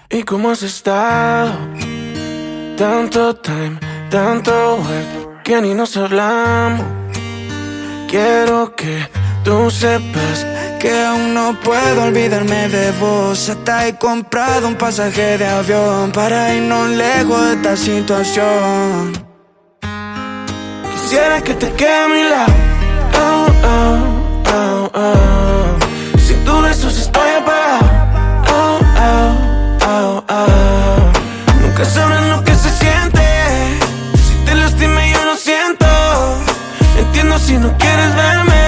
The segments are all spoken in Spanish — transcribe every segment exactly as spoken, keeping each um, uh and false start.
¿Y cómo has estado? Tanto time, tanto work, que ni nos hablamos. Quiero que tú sepas que aún no puedo olvidarme de vos. Hasta he comprado un pasaje de avión para irnos lejos de esta situación. Quisiera que te quede a mi lado. Oh, oh, oh, oh. Sin tus besos estoy apagado. Oh, oh, oh, oh. Nunca sabrán lo que se siente. Si te lastimé yo no siento. Entiendo si no quieres verme.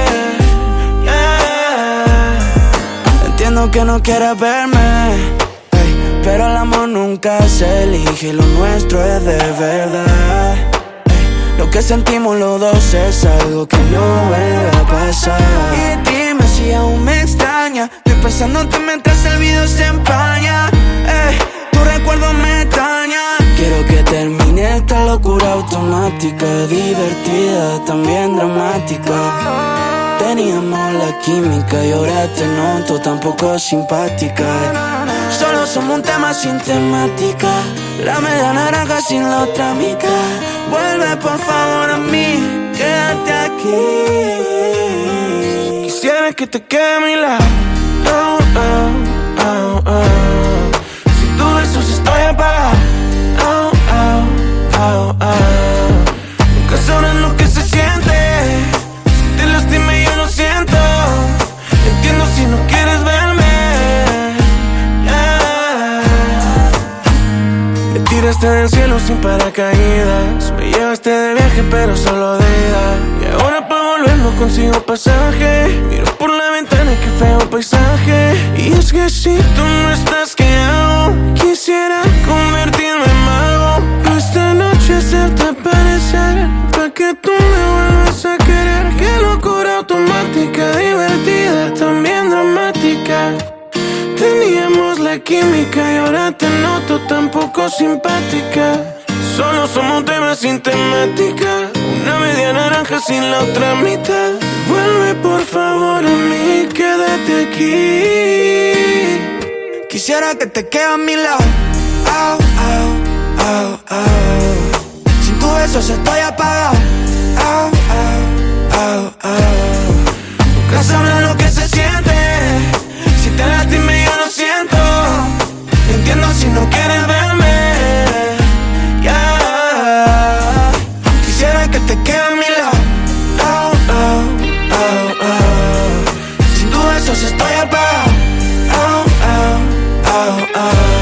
Yeah. Entiendo que no quieras verme, ey, pero el amor nunca se elige. Lo nuestro es de verdad. Lo que sentimos los dos es algo que no vuelve a pasar. Y dime si aún me extraña. Estoy pensándote mientras el video se empaña. Ey, tu recuerdo me extraña. Quiero que termine esta locura automática, divertida, también dramática. Teníamos la química y ahora te noto tan poco simpática. Solo somos un tema sin temática, la media naranja sin la otra mitad. Vuelve por favor a mí, quédate aquí. Quisiera que te quede a mi lado. Oh, oh, oh, oh. Sin tus besos estoy apagado. Oh, oh, oh, oh. Nunca sabrán lo que se siente. Si te lastimé yo no siento. Entiendo si no quieres verme. Me tiraste del cielo sin paracaídas. Me llevaste de viaje pero solo de ida. Y ahora para volver no consigo pasaje. Miro por la ventana y qué feo paisaje. Y es que si tú no estás, ¿qué hago? Quisiera convertirme en mago. Esta noche hacerte aparecer, pa' que tú me vuelvas a querer. Qué locura automática, divertida, también dramática. Teníamos la química y ahora te noto tan poco simpática. Solo somos un tema sin temática, una media naranja sin la otra mitad. Vuelve por favor a mí, quédate aquí. Quisiera que te quede a mi lado. Oh, oh, oh, oh. Sin tus besos estoy apagado. Oh, oh, oh, oh. Nunca sabrán lo que se siente. Si te lastimé yo no siento. Entiendo si no quieres verme. Yeah. Quisiera que te quede a mi lado. Oh, oh, oh, oh. Sin tus besos estoy apagado. Oh, oh, oh, oh.